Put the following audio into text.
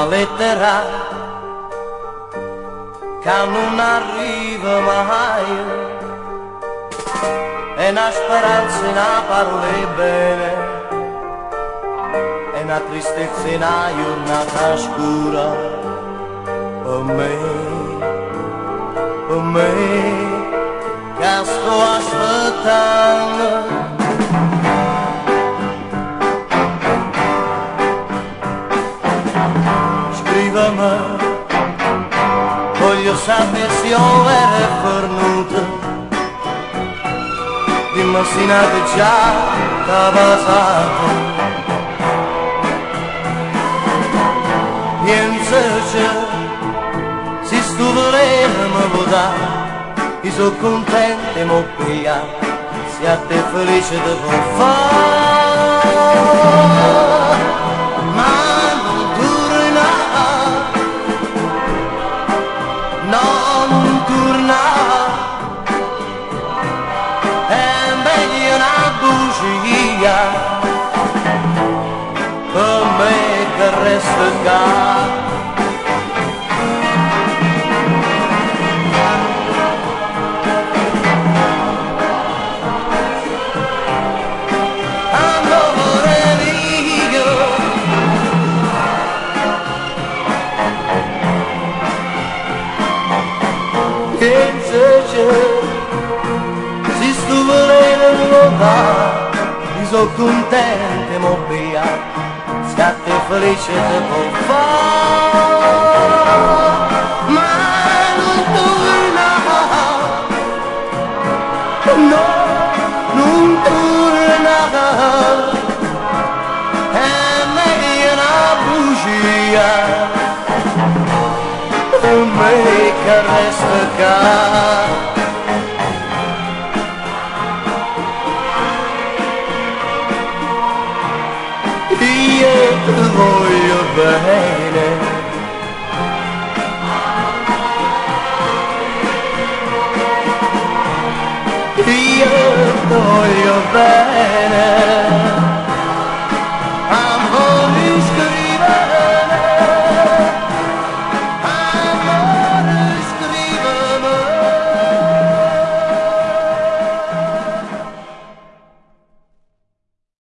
una lettera che non arriva mai, è una speranza in una parole bene, è una tristezza in una giornata scura, per me che sto aspettando. Scrivimi, voglio sapere se io ero fornuto, dimmi se che già t'ha passato. Penso che se sto volendo mi votare, io sono contento e mi pia, se a te felice ti può fare. Ma non torna, non torna, è meglio una bugia per me che resta qua. Se sto volendo lontano, io sono contento e mo' via, se a te felice te può fare. Ma non torna, no, non torna, è meglio una bugia per me che resta qua. Io ti voglio bene, io ti voglio bene.